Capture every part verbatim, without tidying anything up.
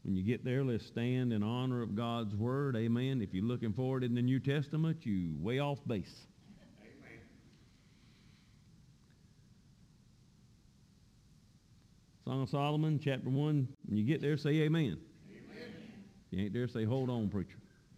When you get there, let's stand in honor of God's word. Amen. If you're looking for it in the New Testament, you way off base. Amen. Song of Solomon, chapter one. When you get there, say amen. Amen. If you ain't there, say hold on, preacher.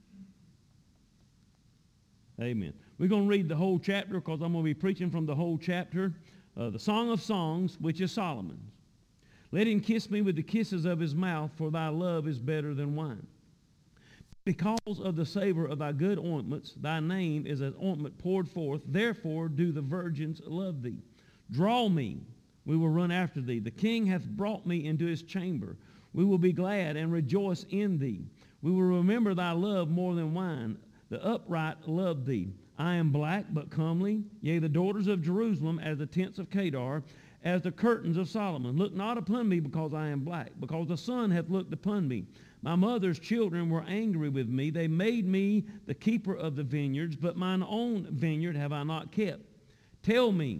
Amen. We're going to read the whole chapter because I'm going to be preaching from the whole chapter. Uh, the Song of Songs, which is Solomon's. Let him kiss me with the kisses of his mouth, for thy love is better than wine. Because of the savor of thy good ointments, thy name is as ointment poured forth. Therefore do the virgins love thee. Draw me, we will run after thee. The king hath brought me into his chamber. We will be glad and rejoice in thee. We will remember thy love more than wine. The upright love thee. I am black but comely, yea, the daughters of Jerusalem as the tents of Kedar, as the curtains of Solomon. Look not upon me because I am black, because the sun hath looked upon me. My mother's children were angry with me. They made me the keeper of the vineyards, but mine own vineyard have I not kept. Tell me,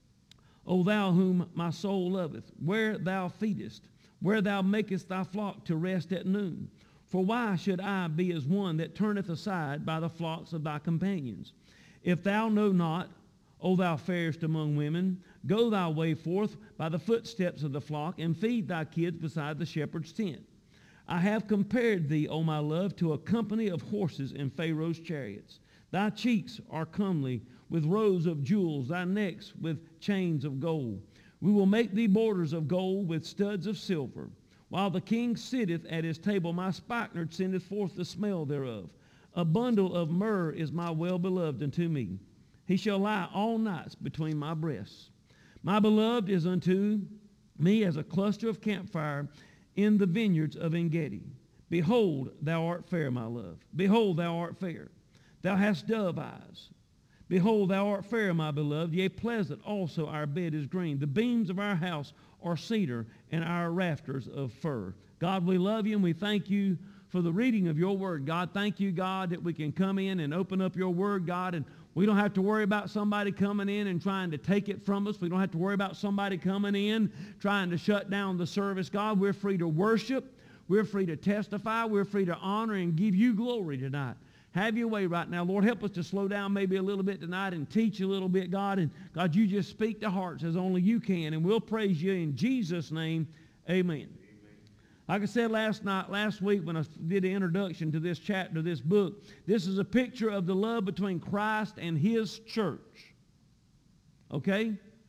O thou whom my soul loveth, where thou feedest, where thou makest thy flock to rest at noon. For why should I be as one that turneth aside by the flocks of thy companions? If thou know not, O thou fairest among women, go thy way forth by the footsteps of the flock, and feed thy kids beside the shepherd's tent. I have compared thee, O my love, to a company of horses in Pharaoh's chariots. Thy cheeks are comely with rows of jewels, thy necks with chains of gold. We will make thee borders of gold with studs of silver. While the king sitteth at his table, my spikenard sendeth forth the smell thereof. A bundle of myrrh is my well-beloved unto me. He shall lie all nights between my breasts. My beloved is unto me as a cluster of campfire in the vineyards of En-gedi. Behold, thou art fair, my love. Behold, thou art fair. Thou hast dove eyes. Behold, thou art fair, my beloved. Yea, pleasant also our bed is green. The beams of our house are cedar, and our rafters of fir. God, we love you, and we thank you for the reading of your word. God, thank you, God, that we can come in and open up your word, God, and we don't have to worry about somebody coming in and trying to take it from us. We don't have to worry about somebody coming in trying to shut down the service. God, we're free to worship. We're free to testify. We're free to honor and give you glory tonight. Have your way right now. Lord, help us to slow down maybe a little bit tonight and teach a little bit, God. And God, you just speak to hearts as only you can. And we'll praise you in Jesus' name. Amen. Like I said last night, last week when I did the introduction to this chapter, this book, this is a picture of the love between Christ and his church. Okay?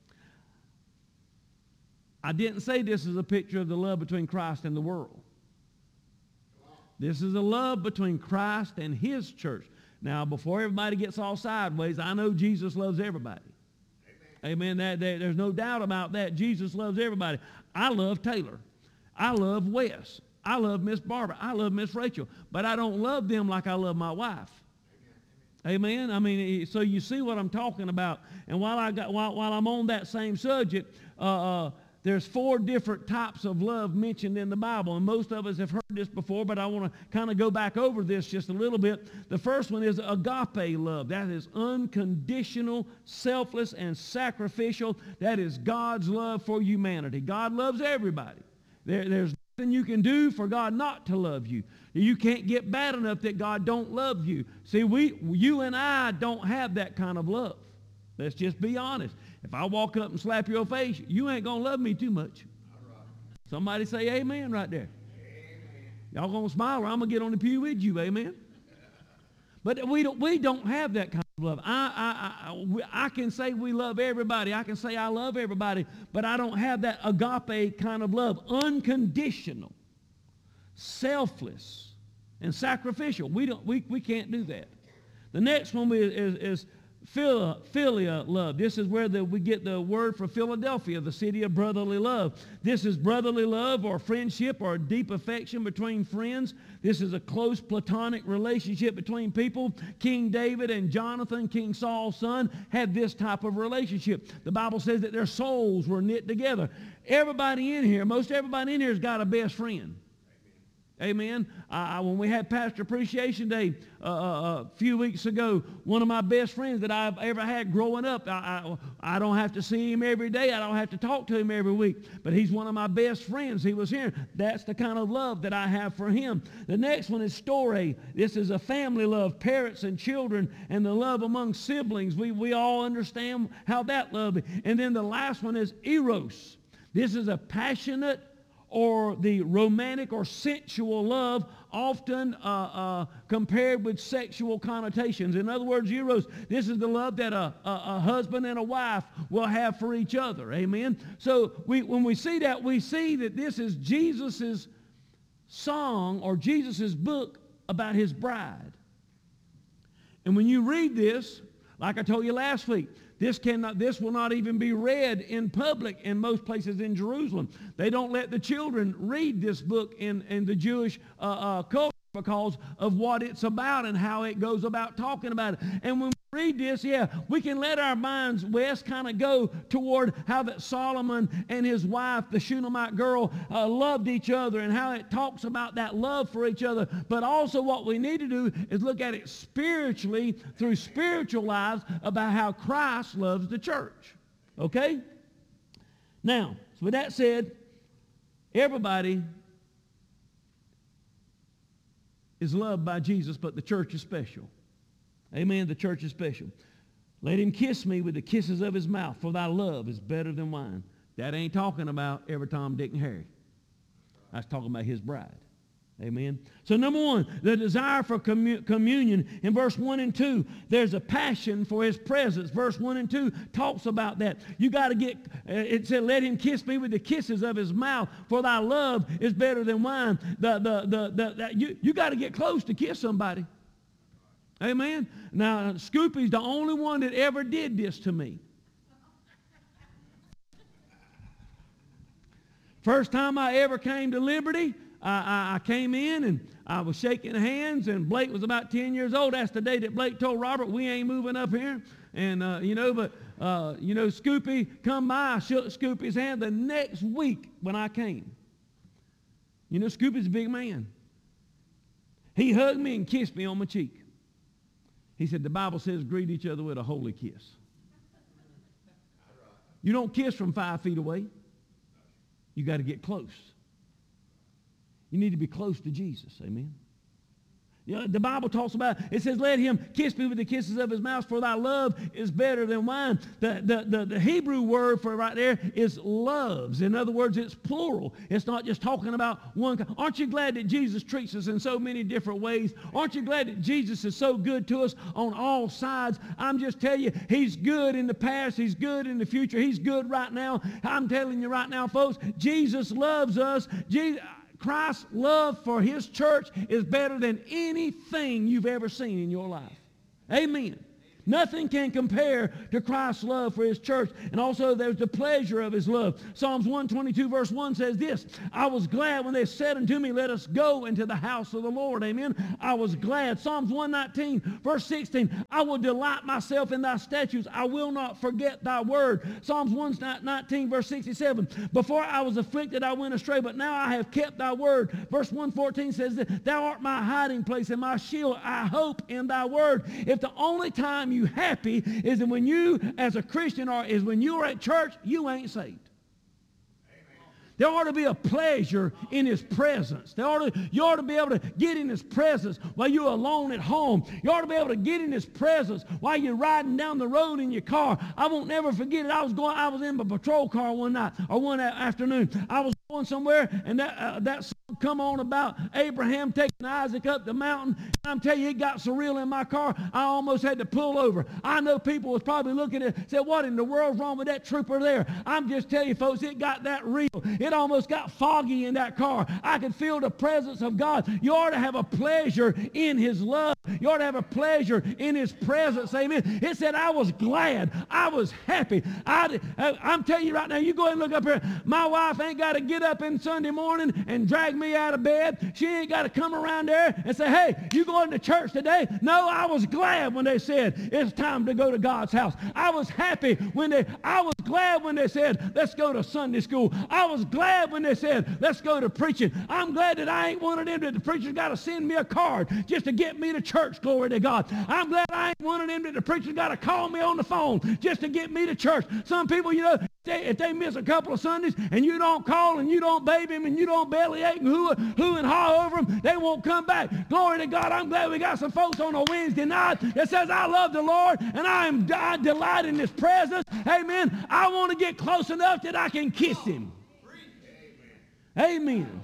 I didn't say this is a picture of the love between Christ and the world. This is a love between Christ and his church. Now, before everybody gets all sideways, I know Jesus loves everybody. Amen. Amen. That, that, there's no doubt about that. Jesus loves everybody. I love Taylor. I love Wes. I love Miss Barbara. I love Miss Rachel. But I don't love them like I love my wife. Amen. Amen. I mean, so you see what I'm talking about. And while I got while while I'm on that same subject, uh, uh, there's four different types of love mentioned in the Bible, and most of us have heard this before. But I want to kind of go back over this just a little bit. The first one is agape love. That is unconditional, selfless, and sacrificial. That is God's love for humanity. God loves everybody. There, there's nothing you can do for God not to love you. You can't get bad enough that God don't love you. See, we, you and I don't have that kind of love. Let's just be honest. If I walk up and slap your face, you ain't going to love me too much. Somebody say amen right there. Amen. Y'all going to smile or I'm going to get on the pew with you, amen? But we don't, we don't have that kind of love. I, I, I, I can say we love everybody. I can say I love everybody, but I don't have that agape kind of love. Unconditional, selfless, and sacrificial. We, don't, we, we can't do that. The next one is, is, is Philia, philia love. This is where the, we get the word for Philadelphia, the city of brotherly love. This is brotherly love or friendship or deep affection between friends. This is a close platonic relationship between people. King David and Jonathan, King Saul's son, had this type of relationship. The Bible says that their souls were knit together. Everybody in here, most everybody in here has got a best friend. Amen. I, I, when we had Pastor Appreciation Day uh, uh, a few weeks ago, one of my best friends that I've ever had growing up, I, I, I don't have to see him every day. I don't have to talk to him every week. But he's one of my best friends. He was here. That's the kind of love that I have for him. The next one is storge. This is a family love, parents and children, and the love among siblings. We, we all understand how that love is. And then the last one is eros. This is a passionate or the romantic or sensual love, often uh, uh, compared with sexual connotations. In other words, eros, this is the love that a, a, a husband and a wife will have for each other. Amen? So we, when we see that, we see that this is Jesus' song or Jesus' book about his bride. And when you read this, like I told you last week, This cannot. This will not even be read in public in most places in Jerusalem. They don't let the children read this book in, in the Jewish uh, uh, culture because of what it's about and how it goes about talking about it. And when we read this, yeah, we can let our minds, West, kind of go toward how that Solomon and his wife, the Shunammite girl, uh, loved each other and how it talks about that love for each other. But also what we need to do is look at it spiritually through spiritual lives about how Christ loves the church. Okay? Now, so with that said, everybody is loved by Jesus, but the church is special. Amen. The church is special. Let him kiss me with the kisses of his mouth, for thy love is better than wine. That ain't talking about every Tom, Dick, and Harry. That's talking about his bride. Amen. So number one, the desire for commu- communion. In verse one and two, there's a passion for his presence. Verse one and two talks about that. You got to get, uh, it said, let him kiss me with the kisses of his mouth, for thy love is better than wine. The, the, the, the, the, you you got to get close to kiss somebody. Amen. Now, Scoopy's the only one that ever did this to me. First time I ever came to Liberty, I, I, I came in and I was shaking hands, and Blake was about ten years old. That's the day that Blake told Robert, we ain't moving up here. And, uh, you know, but, uh, you know, Scoopy come by, I shook Scoopy's hand the next week when I came. You know, Scoopy's a big man. He hugged me and kissed me on my cheek. He said, the Bible says greet each other with a holy kiss. You don't kiss from five feet away. You got to get close. You need to be close to Jesus. Amen. You know, the Bible talks about, it says, let him kiss me with the kisses of his mouth, for thy love is better than wine. The, the, the, the Hebrew word for right there is loves. In other words, it's plural. It's not just talking about one. Aren't you glad that Jesus treats us in so many different ways? Aren't you glad that Jesus is so good to us on all sides? I'm just telling you, he's good in the past. He's good in the future. He's good right now. I'm telling you right now, folks, Jesus loves us. Jesus, Christ's love for his church is better than anything you've ever seen in your life. Amen. Nothing can compare to Christ's love for his church. And also there's the pleasure of his love. Psalms one twenty-two verse one says this, I was glad when they said unto me, let us go into the house of the Lord. Amen. I was glad. Psalms one nineteen verse sixteen, I will delight myself in thy statutes. I will not forget thy word. Psalms one nineteen verse sixty-seven, before I was afflicted I went astray, but now I have kept thy word. Verse one fourteen says that thou art my hiding place and my shield. I hope in thy word. If the only time you happy is that when you as a Christian or is when you are at church, you ain't saved. There ought to be a pleasure in his presence. There ought to, you ought to be able to get in his presence while you're alone at home. You ought to be able to get in his presence while you're riding down the road in your car. I won't never forget it. I was going. I was in my patrol car one night or one afternoon. I was going somewhere, and that uh, that song come on about Abraham taking Isaac up the mountain. I'm telling you, it got so real in my car, I almost had to pull over. I know people was probably looking at it, said, what in the world's wrong with that trooper there? I'm just telling you, folks, it got that real. It almost got foggy in that car. I could feel the presence of God. You ought to have a pleasure in his love. You ought to have a pleasure in his presence. Amen. It said, I was glad. I was happy. I, I'm telling you right now, you go ahead and look up here. My wife ain't got to get up in Sunday morning and drag drag me out of bed. She ain't got to come around there and say, hey, you going to church today? No, I was glad when they said it's time to go to God's house. I was happy when they, I was glad when they said, let's go to Sunday school. I was glad when they said, let's go to preaching. I'm glad that I ain't one of them that the preacher's got to send me a card just to get me to church, glory to God. I'm glad I ain't one of them that the preacher's got to call me on the phone just to get me to church. Some people, you know, they, if they miss a couple of Sundays and you don't call and you don't baby them and you don't bellyache and hoo, hoo and haw over them, they won't come back. Glory to God. I'm glad we got some folks on a Wednesday night that says, I love the Lord and I am I delight in his presence. Amen. I want to get close enough that I can kiss him. Amen. Amen.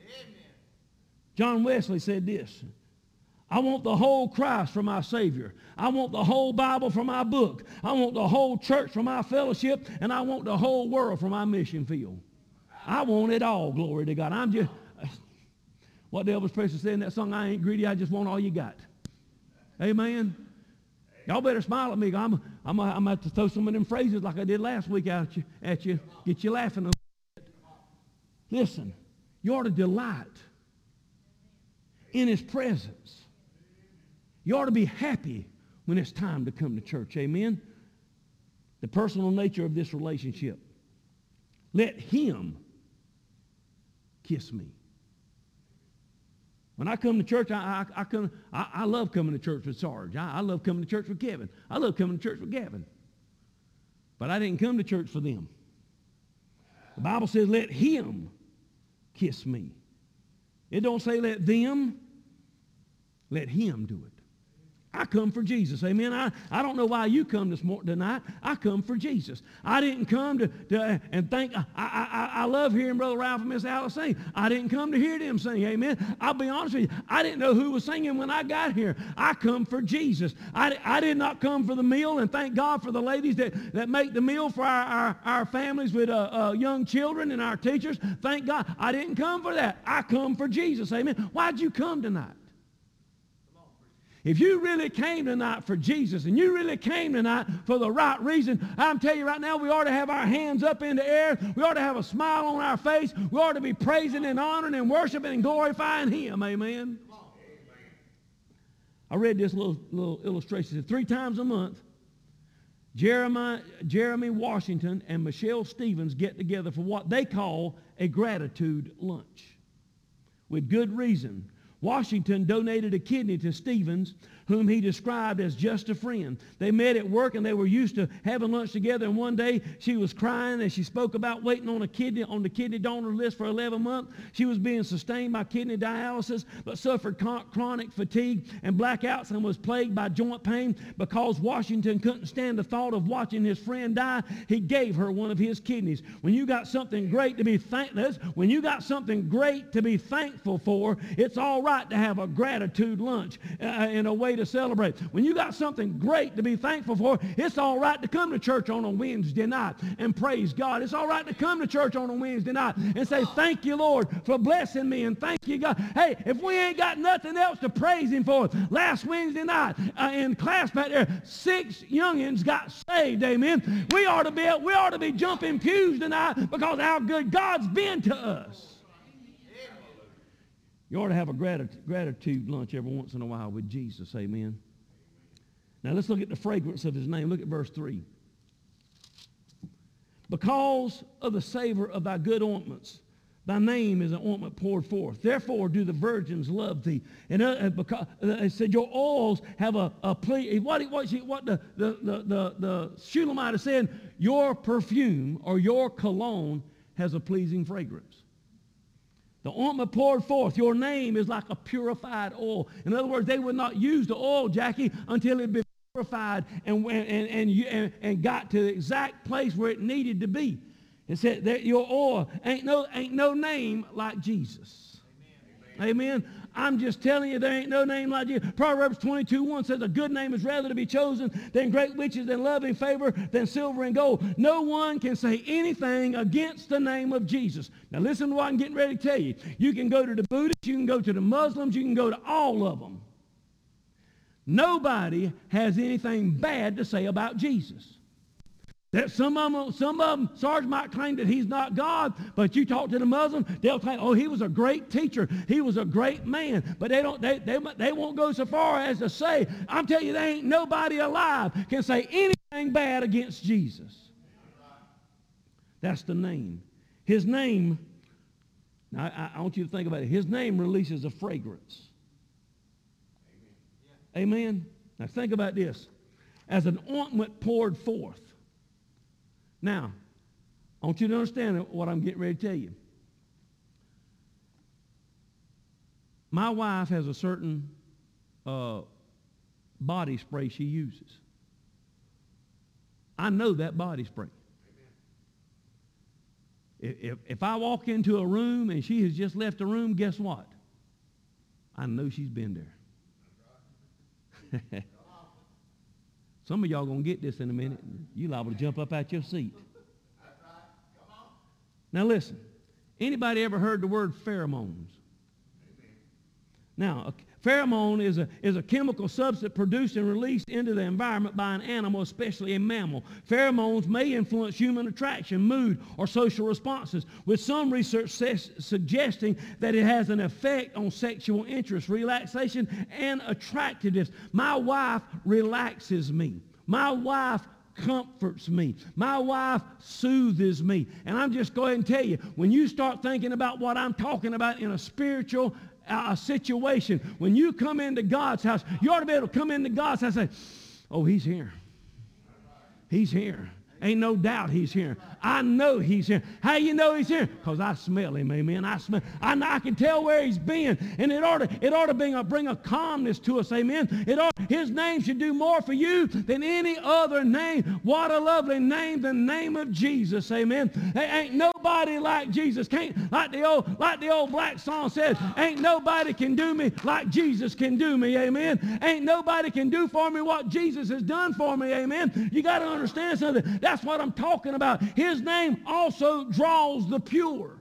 John Wesley said this, I want the whole Christ for my Savior. I want the whole Bible for my book. I want the whole church for my fellowship, and I want the whole world for my mission field. I want it all, glory to God. I'm just, what the Elvis Presley said in that song, I ain't greedy, I just want all you got. Amen. Y'all better smile at me. I'm, I'm, I'm about to throw some of them phrases like I did last week at you, at you get you laughing a little bit. Listen, you ought to delight in his presence. You ought to be happy when it's time to come to church. Amen? The personal nature of this relationship. Let him kiss me. When I come to church, I, I, I, come, I, I love coming to church with Sarge. I, I love coming to church with Kevin. I love coming to church with Gavin. But I didn't come to church for them. The Bible says, let him kiss me. It don't say let them. Let him do it. I come for Jesus. Amen. I, I don't know why you come this morning tonight. I come for Jesus. I didn't come to, to and think, I, I, I, I love hearing Brother Ralph and Miss Alice sing. I didn't come to hear them sing. Amen. I'll be honest with you. I didn't know who was singing when I got here. I come for Jesus. I, I did not come for the meal, and thank God for the ladies that, that make the meal for our, our, our families with uh, uh, young children and our teachers. Thank God. I didn't come for that. I come for Jesus. Amen. Why'd you come tonight? If you really came tonight for Jesus and you really came tonight for the right reason, I'm telling you right now, we ought to have our hands up in the air. We ought to have a smile on our face. We ought to be praising and honoring and worshiping and glorifying him. Amen. I read this little, little illustration. It said, three times a month, Jeremiah, Jeremy Washington and Michelle Stevens get together for what they call a gratitude lunch. With good reason. Washington donated a kidney to Stevens, whom he described as just a friend. They met at work and they were used to having lunch together, and one day she was crying as she spoke about waiting on a kidney on the kidney donor list for eleven months. She was being sustained by kidney dialysis but suffered chronic fatigue and blackouts and was plagued by joint pain. Because Washington couldn't stand the thought of watching his friend die, he gave her one of his kidneys. When you got something great to be thankful, when you got something great to be thankful for, it's all right to have a gratitude lunch uh, in a way to celebrate. When you got something great to be thankful for, it's all right to come to church on a Wednesday night and praise God. It's all right to come to church on a Wednesday night and say, thank you, Lord, for blessing me, and thank you, God. Hey, if we ain't got nothing else to praise him for, last Wednesday night uh, in class back there, six youngins got saved, amen. We ought to be, we ought to be jumping pews tonight because how good God's been to us. You ought to have a gratitude, gratitude lunch every once in a while with Jesus. Amen. Now let's look at the fragrance of his name. Look at verse three. Because of the savor of thy good ointments, thy name is an ointment poured forth. Therefore do the virgins love thee. And uh, because uh, it said your oils have a, a plea. What, what, what the, the, the, the, the Shulamite is saying, your perfume or your cologne has a pleasing fragrance. The ointment poured forth, your name is like a purified oil. In other words, they would not use the oil, Jackie, until it had been purified and, and, and, and, and got to the exact place where it needed to be. It said that your oil ain't no, ain't no name like Jesus. Amen. Amen. I'm just telling you, there ain't no name like Jesus. Proverbs twenty-two one says, a good name is rather to be chosen than great riches, than loving favor, than silver and gold. No one can say anything against the name of Jesus. Now listen to what I'm getting ready to tell you. You can go to the Buddhists, you can go to the Muslims, you can go to all of them. Nobody has anything bad to say about Jesus. That some of them, some of them, Sarge might claim that he's not God, but you talk to the Muslim, they'll claim, oh, he was a great teacher. He was a great man. But they don't, they, they, they won't go so far as to say, I'm telling you, there ain't nobody alive can say anything bad against Jesus. That's the name. His name, now I, I want you to think about it. His name releases a fragrance. Amen. Amen. Now think about this. As an ointment poured forth. Now, I want you to understand what I'm getting ready to tell you. My wife has a certain uh, body spray she uses. I know that body spray. If, if I walk into a room and she has just left the room, guess what? I know she's been there. Some of y'all going to get this in a minute. You liable to jump up out your seat. Now listen, anybody ever heard the word pheromones? Now, a pheromone is a, is a chemical substance produced and released into the environment by an animal, especially a mammal. Pheromones may influence human attraction, mood, or social responses, with some research ses- suggesting that it has an effect on sexual interest, relaxation, and attractiveness. My wife relaxes me. My wife comforts me. My wife soothes me. And I'm just going to tell you, when you start thinking about what I'm talking about in a spiritual uh, situation, when you come into God's house, you ought to be able to come into God's house and say, oh, he's here. He's here. Ain't no doubt he's here. I know he's here. How you know he's here? Because I smell him, amen. I smell. I, I can tell where he's been. And it ought to, it ought to bring a, bring a calmness to us, amen. It ought, his name should do more for you than any other name. What a lovely name, the name of Jesus, amen. There ain't nobody like Jesus. Can't, like the old, like the old black song says, ain't nobody can do me like Jesus can do me, amen. Ain't nobody can do for me what Jesus has done for me, amen. You got to understand something. That's what I'm talking about. His name also draws the pure.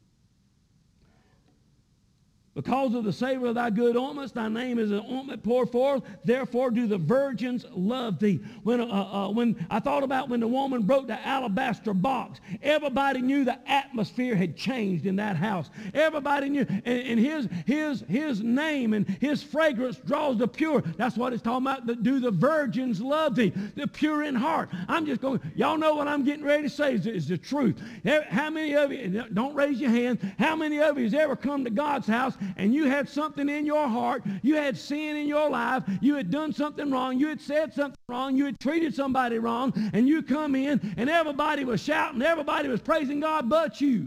Because of the savor of thy good ointments, thy name is an ointment poured forth. Therefore do the virgins love thee. When, uh, uh, when I thought about when the woman broke the alabaster box, everybody knew the atmosphere had changed in that house. Everybody knew. And, and his, his, his name and his fragrance draws the pure. That's what it's talking about. The, do the virgins love thee? The pure in heart. I'm just going, y'all know what I'm getting ready to say is, is the truth. How many of you, don't raise your hand, how many of you has ever come to God's house and you had something in your heart, you had sin in your life, you had done something wrong, you had said something wrong, you had treated somebody wrong, and you come in and everybody was shouting, everybody was praising God but you.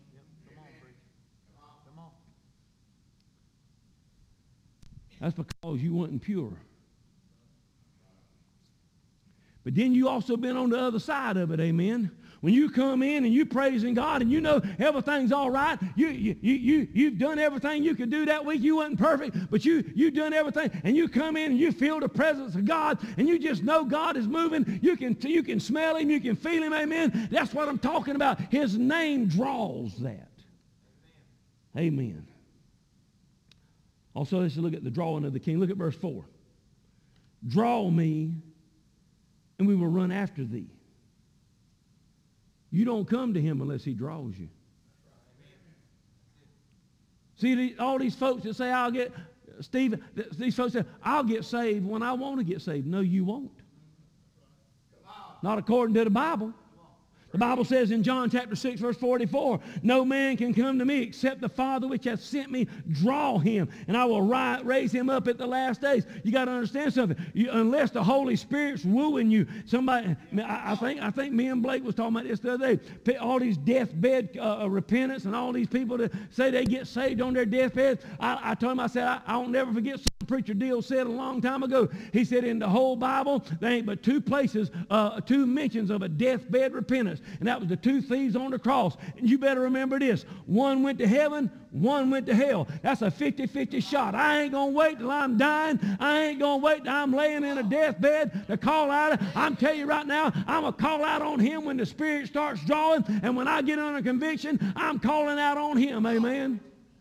That's because you weren't pure. But then you also been on the other side of it, amen. When you come in and you praising God and you know everything's all right, you, you, you, you, you've done everything you could do that week. You wasn't perfect, but you, you've done everything. And you come in and you feel the presence of God and you just know God is moving. You can, you can smell him. You can feel him, amen. That's what I'm talking about. His name draws that. Amen. Also, let's look at the drawing of the king. Look at verse four. Draw me, and we will run after thee. You don't come to him unless he draws you. See, all these folks that say, I'll get, Steve, these folks say, I'll get saved when I want to get saved. No, you won't. Not according to the Bible. The Bible says in John chapter six, verse forty-four, no man can come to me except the Father which hath sent me draw him, and I will ri- raise him up at the last days. You got to understand something. You, unless the Holy Spirit's wooing you, somebody, I, I think I think me and Blake was talking about this the other day. All these deathbed uh, repentance and all these people that say they get saved on their deathbed. I, I told him, I said, I, I won't never forget something Preacher Deal said a long time ago. He said in the whole Bible, there ain't but two places, uh, two mentions of a deathbed repentance. And that was the two thieves on the cross. And you better remember this. One went to heaven, one went to hell. That's a fifty-fifty shot. I ain't going to wait till I'm dying. I ain't going to wait till I'm laying in a deathbed to call out. I'm telling you right now, I'm going to call out on him when the Spirit starts drawing. And when I get under conviction, I'm calling out on him. Amen.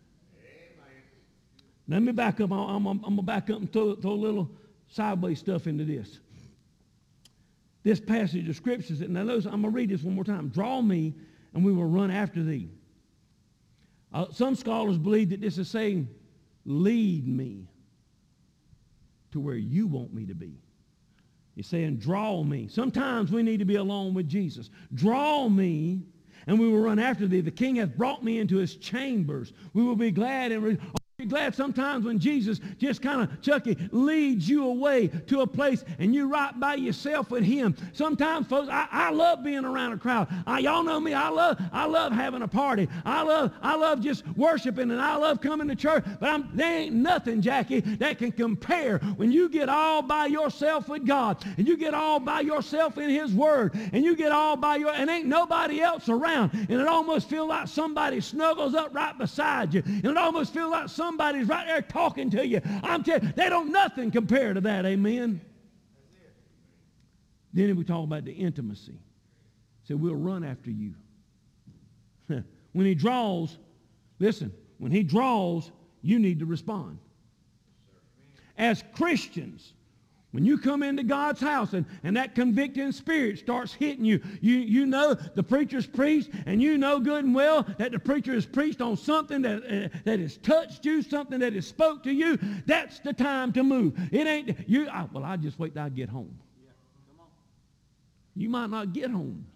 Let me back up. I'm, I'm, I'm going to back up and throw, throw a little sideways stuff into this. this passage of Scripture. Now, notice, I'm going to read this one more time. Draw me, and we will run after thee. Uh, some scholars believe that this is saying, lead me to where you want me to be. He's saying, draw me. Sometimes we need to be alone with Jesus. Draw me, and we will run after thee. The King hath brought me into his chambers. We will be glad and re- be glad sometimes when Jesus just kind of, Chucky, leads you away to a place and you're right by yourself with him. Sometimes, folks, I, I love being around a crowd. I, y'all know me. I love I love having a party. I love I love just worshiping, and I love coming to church. But I'm, there ain't nothing, Jackie, that can compare when you get all by yourself with God, and you get all by yourself in his word, and you get all by your, and ain't nobody else around. And it almost feels like somebody snuggles up right beside you. And it almost feels like somebody Somebody's right there talking to you. I'm telling you, they don't nothing compare to that. Amen. Then we talk about the intimacy. So we'll run after you. When he draws, listen, when he draws, you need to respond. As Christians, when you come into God's house and, and that convicting spirit starts hitting you, you, you know the preacher's preached, and you know good and well that the preacher has preached on something that, uh, that has touched you, something that has spoke to you. That's the time to move. It ain't, you. I, well, I just wait till I get home. Yeah. Come on. You might not get home.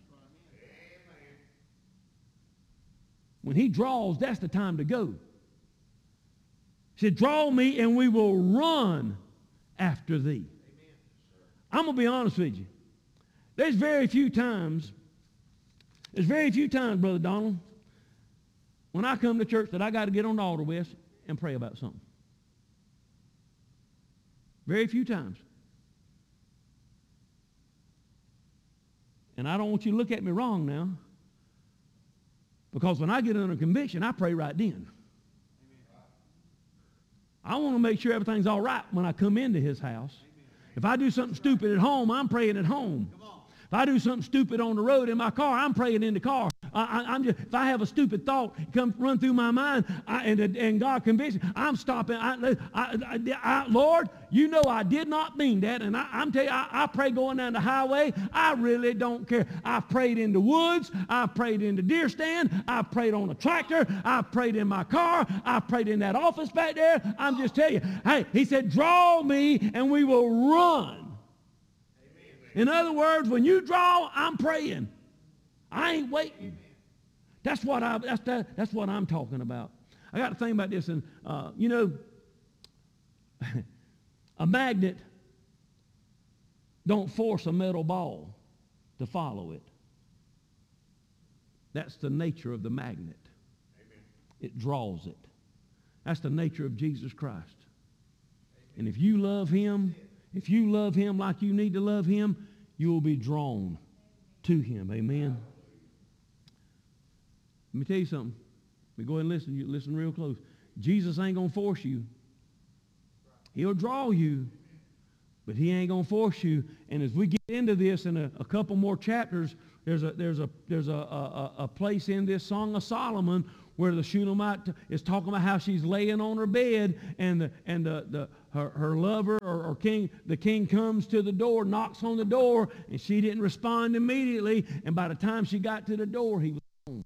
When he draws, that's the time to go. He said, draw me and we will run after thee. I'm going to be honest with you. There's very few times, there's very few times, Brother Donald, when I come to church that I got to get on the altar with and pray about something. Very few times. And I don't want you to look at me wrong now, because when I get under conviction, I pray right then. I want to make sure everything's all right when I come into his house. If I do something stupid at home, I'm praying at home. If I do something stupid on the road in my car, I'm praying in the car. I, I, I'm just, if I have a stupid thought come run through my mind, I, and, and God convicts me, I'm stopping. I, I, I, Lord, you know I did not mean that. And I, I'm telling you, I, I pray going down the highway. I really don't care. I've prayed in the woods. I've prayed in the deer stand. I've prayed on a tractor. I've prayed in my car. I've prayed in that office back there. I'm just telling you. Hey, he said, draw me and we will run. In other words, when you draw, I'm praying. I ain't waiting. That's what I. That's that, That's what I'm talking about. I got to think about this, and uh, you know, a magnet don't force a metal ball to follow it. That's the nature of the magnet. Amen. It draws it. That's the nature of Jesus Christ. Amen. And if you love him, if you love him like you need to love him, you will be drawn to him. Amen. Let me tell you something. Let me go ahead and listen. You listen real close. Jesus ain't going to force you. He'll draw you, but he ain't going to force you. And as we get into this in a, a couple more chapters, there's a there's a there's a, a, a place in this Song of Solomon where the Shunammite is talking about how she's laying on her bed, and the and the, the her, her lover or, or king the king comes to the door, knocks on the door, and she didn't respond immediately. And by the time she got to the door, he was home.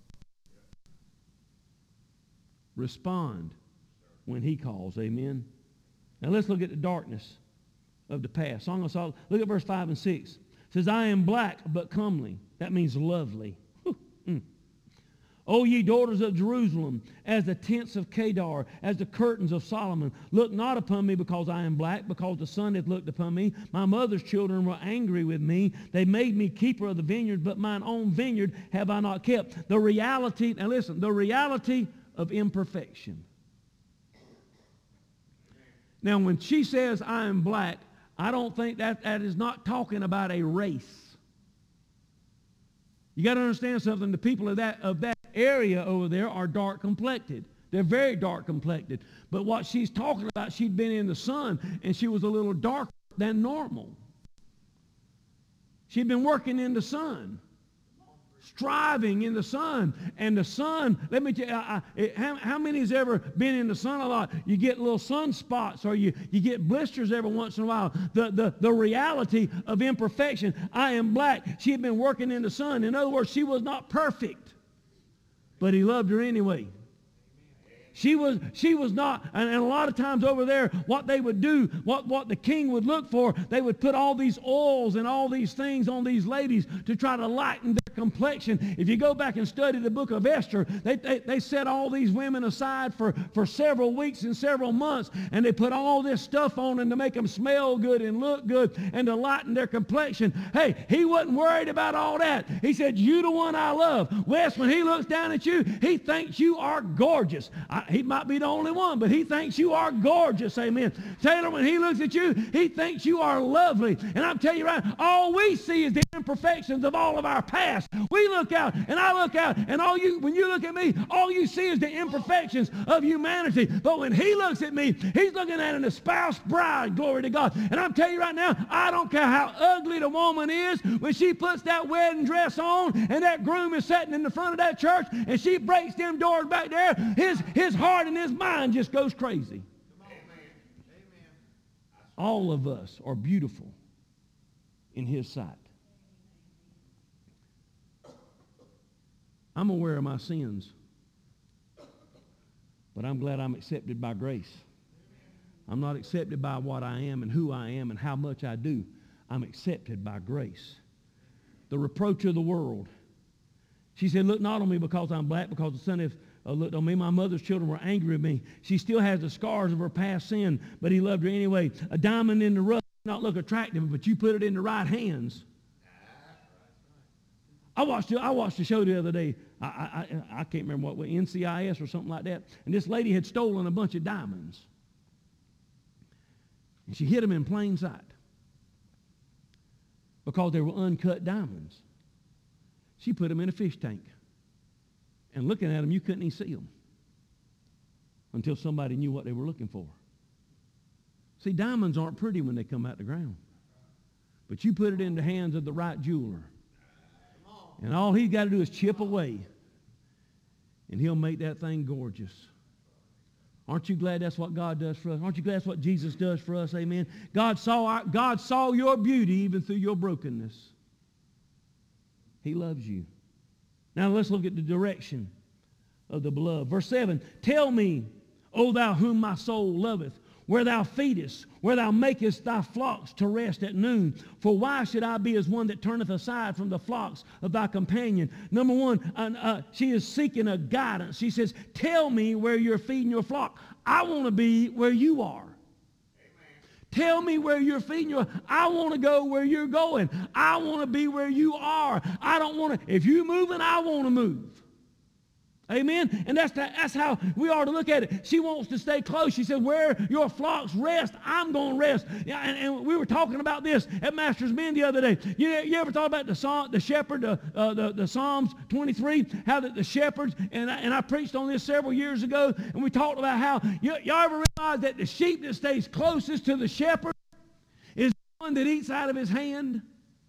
Respond when he calls. Amen. Now let's look at the darkness of the past. Song of Solomon. Look at verse five and six. It says, I am black but comely. That means lovely. Mm. O ye daughters of Jerusalem, as the tents of Kedar, as the curtains of Solomon, look not upon me because I am black, because the sun hath looked upon me. My mother's children were angry with me. They made me keeper of the vineyard, but mine own vineyard have I not kept. The reality, now listen, the reality of imperfection. Now, when she says, I am black, I don't think that that is not talking about a race. You got to understand something. The people of that of that area over there are dark complected. They're very dark complected. But what she's talking about, she'd been in the sun, and she was a little darker than normal. She'd been working in the sun. striving in the sun. And the sun, let me tell you, I, I, how, how many has ever been in the sun a lot? You get little sunspots, or you, you get blisters every once in a while. The, the, the reality of imperfection. I am black. She had been working in the sun. In other words, she was not perfect, but he loved her anyway. She was, she was not, and, and a lot of times over there, what they would do, what, what the king would look for, they would put all these oils and all these things on these ladies to try to lighten their complexion. If you go back and study the book of Esther, they, they, they set all these women aside for, for several weeks and several months, and they put all this stuff on them to make them smell good and look good and to lighten their complexion. Hey, he wasn't worried about all that. He said, you the one I love. Wes, when he looks down at you, he thinks you are gorgeous. I, He might be the only one, but he thinks you are gorgeous. Amen. Taylor, when he looks at you, he thinks you are lovely. And I'm telling you right, all we see is the imperfections of all of our past. We look out, and I look out, and all you, when you look at me, all you see is the imperfections of humanity. But when he looks at me, he's looking at an espoused bride, glory to God. And I'm telling you right now, I don't care how ugly the woman is, when she puts that wedding dress on, and that groom is sitting in the front of that church, and she breaks them doors back there, his, his heart and his mind just goes crazy. All of us are beautiful in his sight. I'm aware of my sins, but I'm glad I'm accepted by grace. I'm not accepted by what I am and who I am and how much I do. I'm accepted by grace. The reproach of the world. She said, look not on me because I'm black, because the son of Uh, looked on me. My mother's children were angry with me. She still has the scars of her past sin, but he loved her anyway. A diamond in the rough may not look attractive, but you put it in the right hands. I watched, I watched a show the other day. I, I, I can't remember what, N C I S or something like that. And this lady had stolen a bunch of diamonds. And she hid them in plain sight because they were uncut diamonds. She put them in a fish tank. And looking at them, you couldn't even see them until somebody knew what they were looking for. See, diamonds aren't pretty when they come out the ground. But you put it in the hands of the right jeweler. And all he's got to do is chip away. And he'll make that thing gorgeous. Aren't you glad that's what God does for us? Aren't you glad that's what Jesus does for us? Amen. God saw, our, God saw your beauty even through your brokenness. He loves you. Now let's look at the direction of the beloved. Verse seven, tell me, O thou whom my soul loveth, where thou feedest, where thou makest thy flocks to rest at noon. For why should I be as one that turneth aside from the flocks of thy companion? Number one, uh, uh, she is seeking a guidance. She says, tell me where you're feeding your flock. I want to be where you are. Tell me where you're feeding your. I want to go where you're going. I want to be where you are. I don't want to. If you're moving, I want to move. Amen? And that's, the, that's how we are to look at it. She wants to stay close. She said, where your flocks rest, I'm going to rest. Yeah, and, and we were talking about this at Master's Men the other day. You, you ever thought about the psalm, the shepherd, uh, uh, the, the Psalms twenty-three, how the, the shepherds, and I, and I preached on this several years ago, and we talked about how, you, y'all ever realize that the sheep that stays closest to the shepherd is the one that eats out of his hand?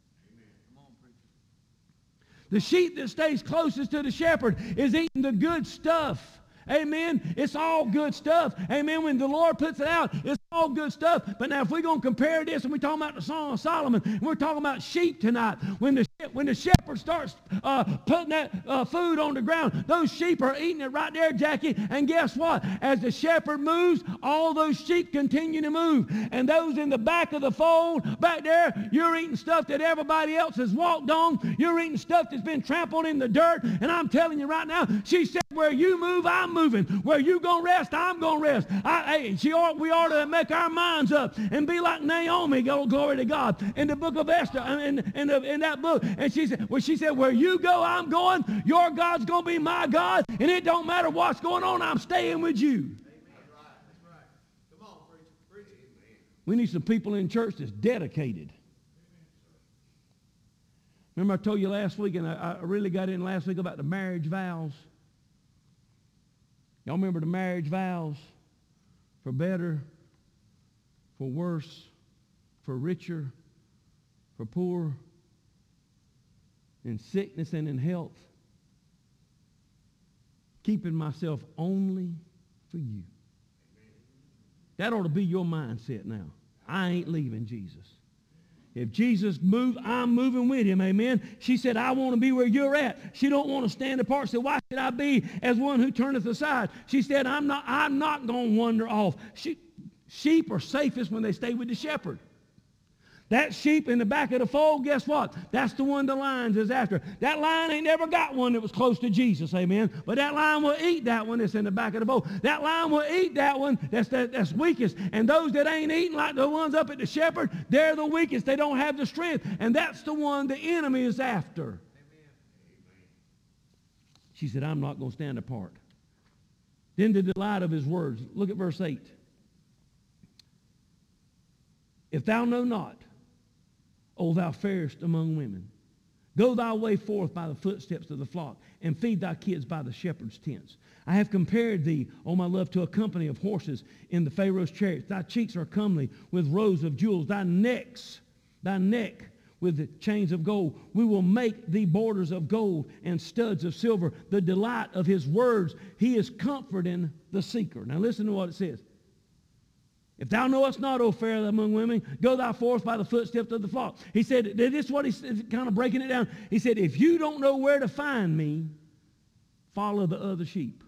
The sheep that stays closest to the shepherd is eating the good stuff. Amen. It's all good stuff. Amen. When the Lord puts it out, it's all good stuff. But now if we're going to compare this, and we're talking about the Song of Solomon, and we're talking about sheep tonight, when the when the shepherd starts uh, putting that uh, food on the ground, those sheep are eating it right there, Jackie. And guess what? As the shepherd moves, all those sheep continue to move. And those in the back of the fold, back there, you're eating stuff that everybody else has walked on. You're eating stuff that's been trampled in the dirt. And I'm telling you right now, she said, where you move, I'm moving. Where you going to rest, I'm going to rest. I, hey, she ought, we ought to make our minds up and be like Naomi, go, glory to God, in the book of Esther, in, in, the, in that book. And she said, well, she said, where you go, I'm going. Your God's going to be my God. And it don't matter what's going on, I'm staying with you. Amen. That's right. That's right. Come on, preacher. Preach it. We need some people in church that's dedicated. Remember I told you last week, and I, I really got in last week about the marriage vows. Y'all remember the marriage vows? For better, for worse, for richer, for poor. in sickness and in health, keeping myself only for you. That ought to be your mindset now. I ain't leaving Jesus. If Jesus moved, I'm moving with him, amen. She said, I want to be where you're at. She don't want to stand apart. She said, why should I be as one who turneth aside? She said, I'm not, I'm not going to wander off. She, sheep are safest when they stay with the shepherd. That sheep in the back of the fold, guess what? That's the one the lions is after. That lion ain't never got one that was close to Jesus, amen. But that lion will eat that one that's in the back of the fold. That lion will eat that one that's, that, that's weakest. And those that ain't eating like the ones up at the shepherd, they're the weakest. They don't have the strength. And that's the one the enemy is after. Amen. She said, I'm not going to stand apart. Then the delight of his words. Look at verse eight. If thou know not, O thou fairest among women, go thy way forth by the footsteps of the flock, and feed thy kids by the shepherd's tents. I have compared thee, O my love, to a company of horses in the Pharaoh's chariots. Thy cheeks are comely with rows of jewels. Thy necks, thy neck with the chains of gold. We will make thee borders of gold and studs of silver. The delight of his words, he is comforting the seeker. Now listen to what it says. If thou knowest not, O fair among women, go thou forth by the footsteps of the flock. He said, this is what he's kind of breaking it down. He said, if you don't know where to find me, follow the other sheep.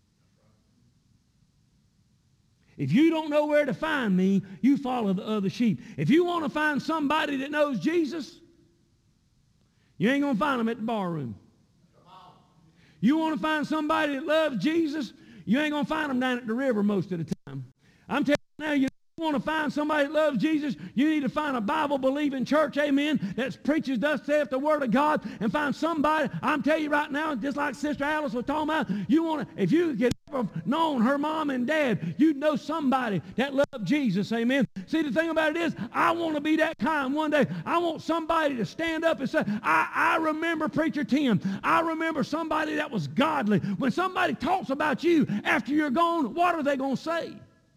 If you don't know where to find me, you follow the other sheep. If you want to find somebody that knows Jesus, you ain't going to find them at the bar room. You want to find somebody that loves Jesus, you ain't going to find them down at the river most of the time. I'm telling you now, you want to find somebody that loves Jesus, you need to find a Bible-believing church, amen, that preaches, thus saith the Word of God, and find somebody. I'm telling you right now, just like Sister Alice was talking about, you want to, if you get known her mom and dad, you know somebody that loved Jesus, amen. See, the thing about it is, I want to be that kind one day. I want somebody to stand up and say, I, I remember Preacher Tim. I remember somebody that was godly. When somebody talks about you after you're gone, what are they going to say?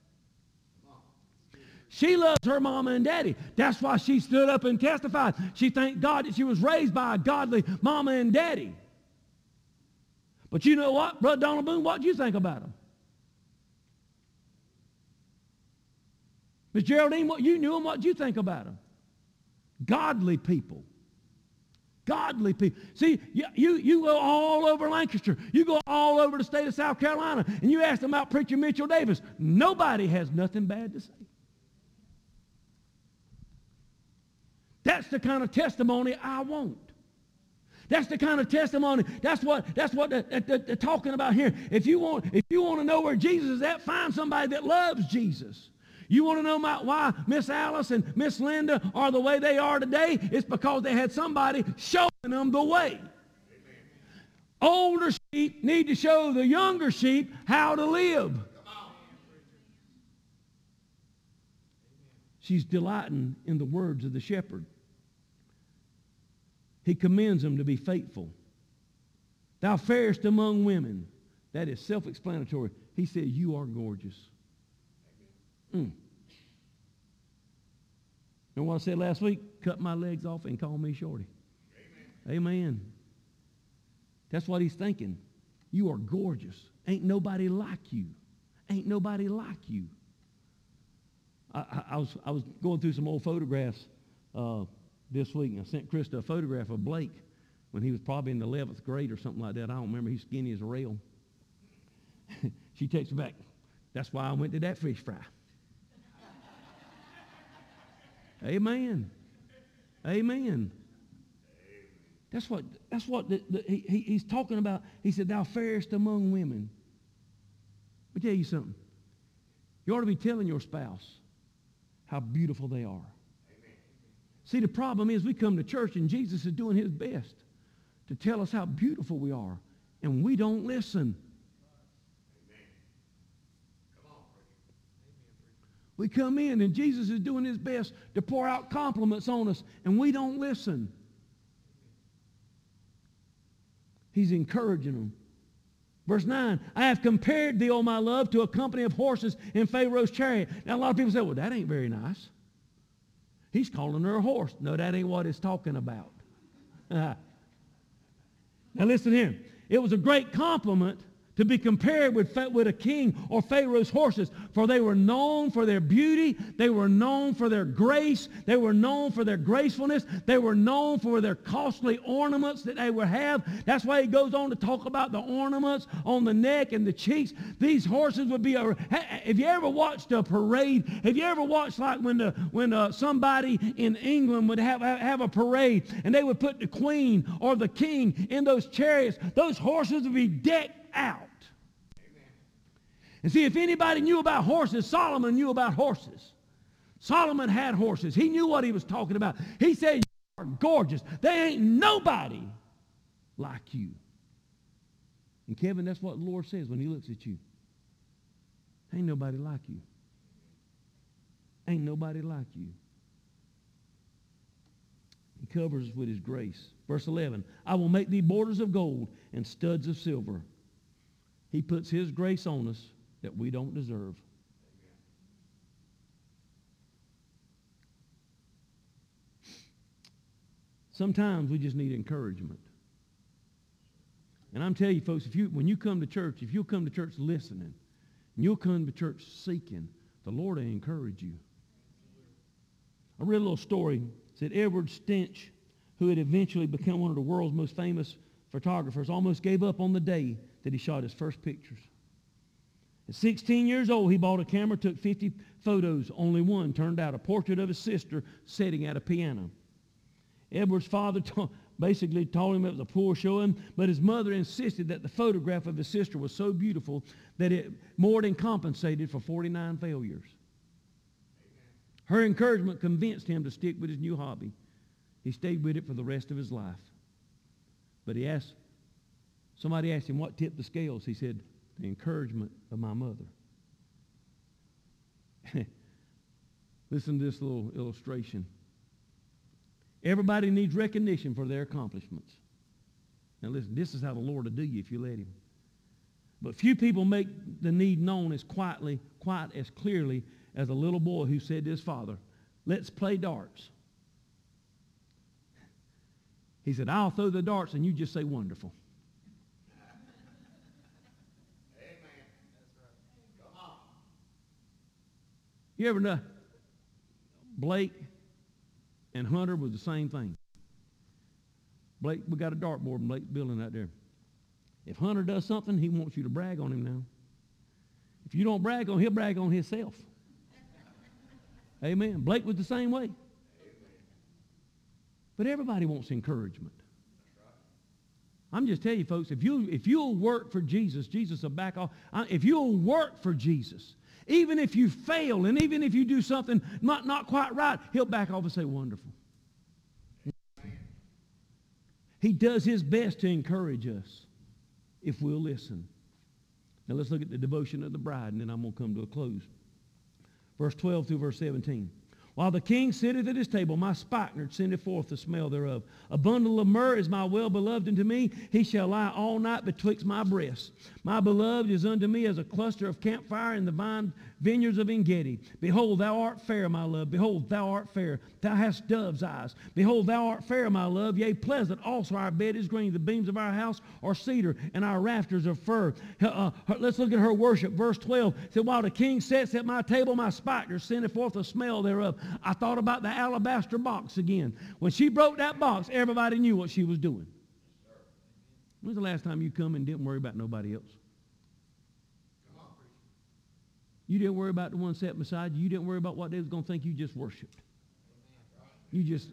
She loves her mama and daddy. That's why she stood up and testified. She thanked God that she was raised by a godly mama and daddy. But you know what, Brother Donald Boone, what do you think about them? Miss Geraldine, what you knew them, what do you think about them? Godly people. Godly people. See, you, you, you go all over Lancaster. You go all over the state of South Carolina, and you ask them about Preacher Mitchell Davis. Nobody has nothing bad to say. That's the kind of testimony I want. That's the kind of testimony. That's what that's what they're, they're, they're talking about here. If you want, if you want to know where Jesus is at, find somebody that loves Jesus. You want to know about why Miss Alice and Miss Linda are the way they are today? It's because they had somebody showing them the way. Amen. Older sheep need to show the younger sheep how to live. She's delighting in the words of the shepherd. He commends them to be faithful. Thou fairest among women. That is self-explanatory. He said, you are gorgeous. Mm. You know what I said last week? Cut my legs off and call me Shorty. Amen. Amen. That's what he's thinking. You are gorgeous. Ain't nobody like you. Ain't nobody like you. I, I, I was I was going through some old photographs uh, this week, and I sent Krista a photograph of Blake when he was probably in the eleventh grade or something like that. I don't remember. He's skinny as a rail. She takes me back. That's why I went to that fish fry. Amen. Amen. That's what that's what the, the, he, he, he's talking about. He said, thou fairest among women. Let me tell you something. You ought to be telling your spouse how beautiful they are. Amen. See, the problem is we come to church and Jesus is doing his best to tell us how beautiful we are, and we don't listen. Amen. Come on. We come in and Jesus is doing his best to pour out compliments on us, and we don't listen. He's encouraging them. Verse nine, I have compared thee, O my love, to a company of horses in Pharaoh's chariot. Now, a lot of people say, well, that ain't very nice. He's calling her a horse. No, that ain't what it's talking about. Now listen here. It was a great compliment to be compared with, with a king or Pharaoh's horses, for they were known for their beauty, they were known for their grace, they were known for their gracefulness, they were known for their costly ornaments that they would have. That's why he goes on to talk about the ornaments on the neck and the cheeks. These horses would be a... Have you ever watched a parade? Have you ever watched like when the when uh, somebody in England would have, have a parade and they would put the queen or the king in those chariots? Those horses would be decked out. Amen. And see, if anybody knew about horses, Solomon knew about horses. Solomon had horses. He knew what he was talking about. He said, you are gorgeous. There ain't nobody like you. And Kevin, that's what the Lord says when he looks at you. Ain't nobody like you. Ain't nobody like you. He covers us with his grace. Verse eleven, I will make thee borders of gold and studs of silver. He puts his grace on us that we don't deserve. Sometimes we just need encouragement. And I'm telling you, folks, if you when you come to church, if you'll come to church listening, and you'll come to church seeking, the Lord will encourage you. I read a little story. It said Edward Stench, who had eventually become one of the world's most famous photographers, almost gave up on the day that he shot his first pictures. At sixteen years old, he bought a camera, took fifty photos. Only one turned out, a portrait of his sister sitting at a piano. Edward's father ta- basically told him it was a poor showing, but his mother insisted that the photograph of his sister was so beautiful that it more than compensated for forty-nine failures. Her encouragement convinced him to stick with his new hobby. He stayed with it for the rest of his life. But he asked, somebody asked him what tipped the scales. He said, the encouragement of my mother. Listen to this little illustration. Everybody needs recognition for their accomplishments. Now listen, this is how the Lord will do you if you let him. But few people make the need known as quietly, quite as clearly as a little boy who said to his father, let's play darts. He said, I'll throw the darts and you just say wonderful. Amen. That's right. Come on. You ever know Blake and Hunter was the same thing. Blake, we got a dartboard in Blake's building out there. If Hunter does something, he wants you to brag on him now. If you don't brag on him, he'll brag on himself. Amen. Blake was the same way. But everybody wants encouragement. I'm just telling you, folks, if, you, if you'll work for Jesus, Jesus will back off. If you'll work for Jesus, even if you fail and even if you do something not, not quite right, he'll back off and say, wonderful. He does his best to encourage us if we'll listen. Now let's look at the devotion of the bride, and then I'm going to come to a close. Verse twelve through verse seventeen. While the king sitteth at his table, my spikenard sendeth forth the smell thereof. A bundle of myrrh is my well-beloved unto me. He shall lie all night betwixt my breasts. My beloved is unto me as a cluster of campfire in the vine vineyards of En-gedi. Behold, thou art fair, my love. Behold, thou art fair. Thou hast dove's eyes. Behold, thou art fair, my love. Yea, pleasant also our bed is green. The beams of our house are cedar, and our rafters are fir. Uh, her, let's look at her worship. Verse twelve said, while the king sits at my table, my spikenard sendeth forth the smell thereof. I thought about the alabaster box again. When she broke that box, everybody knew what she was doing. When's the last time you come and didn't worry about nobody else? You didn't worry about the one sitting beside you. You didn't worry about what they was going to think. You just worshiped. You just...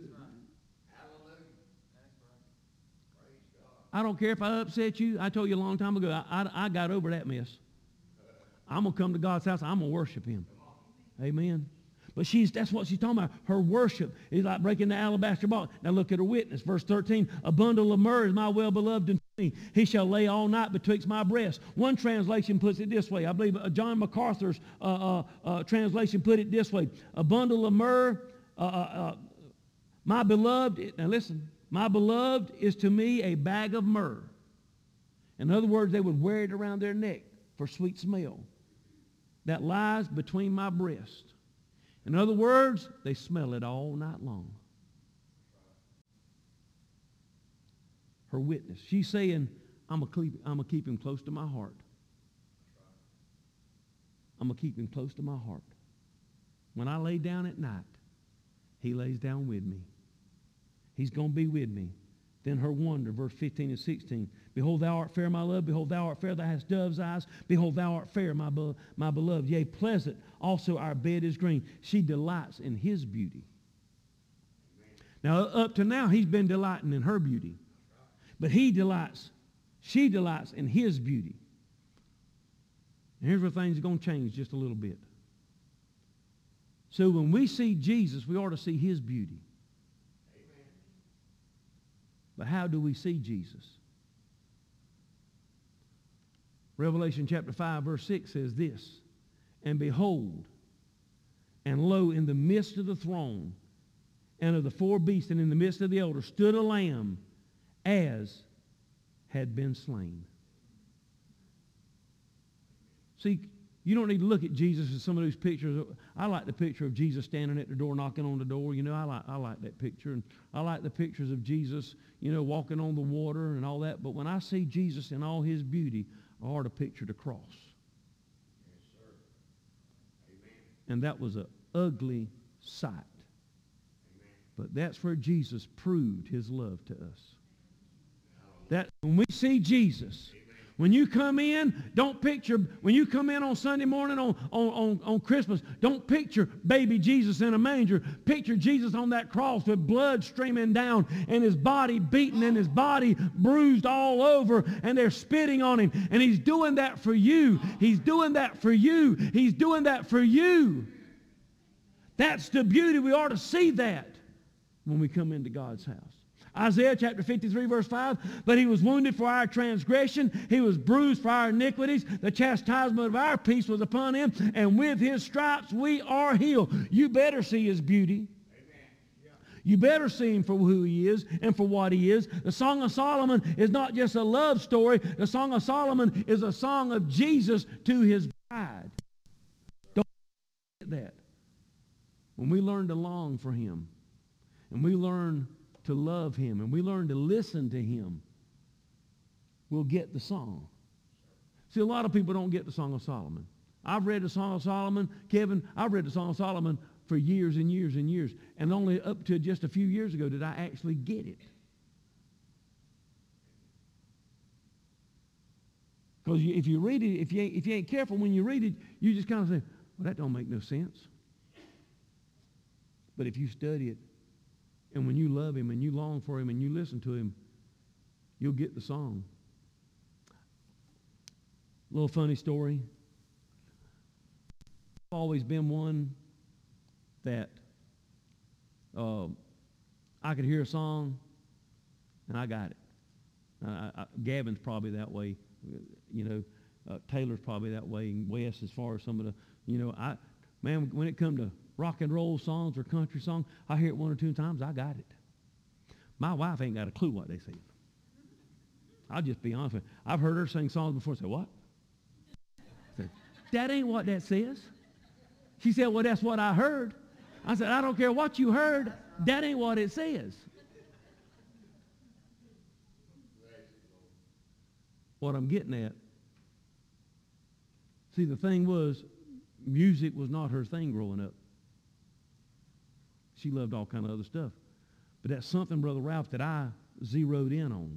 I don't care if I upset you. I told you a long time ago, I, I, I got over that mess. I'm going to come to God's house. I'm going to worship him. Amen. But she's that's what she's talking about. Her worship is like breaking the alabaster box. Now look at her witness. Verse thirteen, a bundle of myrrh is my well-beloved unto me. He shall lay all night betwixt my breasts. One translation puts it this way. I believe uh, John MacArthur's uh, uh, uh, translation put it this way. A bundle of myrrh, uh, uh, uh, my beloved, now listen, my beloved is to me a bag of myrrh. In other words, they would wear it around their neck for sweet smell. That lies between my breasts. In other words, they smell it all night long. her witness. She's saying, I'm going to keep, I'm gonna keep him close to my heart. I'm going to keep him close to my heart. When I lay down at night, he lays down with me. He's going to be with me. Then her wonder, verse fifteen and sixteen. Behold, thou art fair, my love. Behold, thou art fair. Thou hast dove's eyes. Behold, thou art fair, my, be- my beloved. Yea, pleasant also our bed is green. She delights in his beauty. Now, up to now, he's been delighting in her beauty. But he delights, she delights in his beauty. And here's where things are going to change just a little bit. So when we see Jesus, we ought to see his beauty. Amen. But how do we see Jesus? Revelation chapter five, verse six says this, and behold, and lo, in the midst of the throne, and of the four beasts, and in the midst of the elders, stood a lamb as had been slain. See, you don't need to look at Jesus as some of those pictures. I like the picture of Jesus standing at the door, knocking on the door. You know, I like I like that picture. And I like the pictures of Jesus, you know, walking on the water and all that. But when I see Jesus in all his beauty, I ought to picture the cross. Yes, sir. Amen. And that was an ugly sight. Amen. But that's where Jesus proved his love to us. That when we see Jesus, when you come in, don't picture, when you come in on Sunday morning on, on, on, on Christmas, don't picture baby Jesus in a manger. Picture Jesus on that cross with blood streaming down and his body beaten and his body bruised all over, and they're spitting on him. And he's doing that for you. He's doing that for you. He's doing that for you. That's the beauty. We ought to see that when we come into God's house. Isaiah chapter fifty-three, verse five, but he was wounded for our transgression. He was bruised for our iniquities. The chastisement of our peace was upon him, and with his stripes we are healed. You better see his beauty. Amen. Yeah. You better see him for who he is and for what he is. The Song of Solomon is not just a love story. The Song of Solomon is a song of Jesus to his bride. Don't forget that. When we learn to long for him, and we learn to love him, and we learn to listen to him, we'll get the song. See, a lot of people don't get the Song of Solomon. I've read the Song of Solomon. Kevin, I've read the Song of Solomon for years and years and years, and only up to just a few years ago did I actually get it. Because if you read it, if you, ain't, if you ain't careful when you read it, you just kind of say, well, that don't make no sense. But if you study it, and when you love him and you long for him and you listen to him, you'll get the song. Little funny story. I've always been one that uh, I could hear a song and I got it. I, I, Gavin's probably that way. You know, uh, Taylor's probably that way. And Wes, as far as some of the, you know, I, man, when it come to rock and roll songs or country songs, I hear it one or two times, I got it. My wife ain't got a clue what they say. I'll just be honest with you. I've heard her sing songs before and say, what? I said, that ain't what that says. She said, well, that's what I heard. I said, I don't care what you heard. That ain't what it says. What I'm getting at, see, the thing was, music was not her thing growing up. She loved all kind of other stuff. But that's something, Brother Ralph, that I zeroed in on.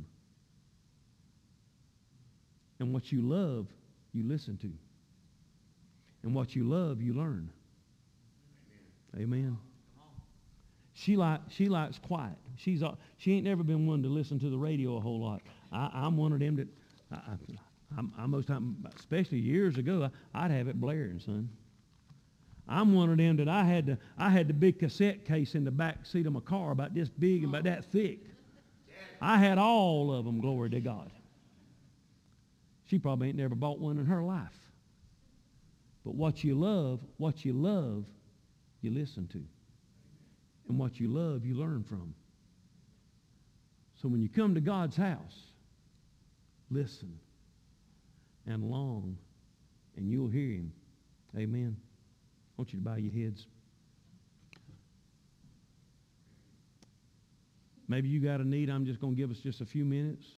And what you love, you listen to. And what you love, you learn. Amen. Amen. She like she likes quiet. She's uh, she ain't never been one to listen to the radio a whole lot. I, I'm one of them that I, I, I, I most time, especially years ago, I, I'd have it blaring, son. I'm one of them that I had to, I had the big cassette case in the back seat of my car about this big and about that thick. I had all of them, glory to God. She probably ain't never bought one in her life. But what you love, what you love, you listen to. And what you love, you learn from. So when you come to God's house, listen and long, and you'll hear him. Amen. I want you to bow your heads. Maybe you got a need. I'm just going to give us just a few minutes.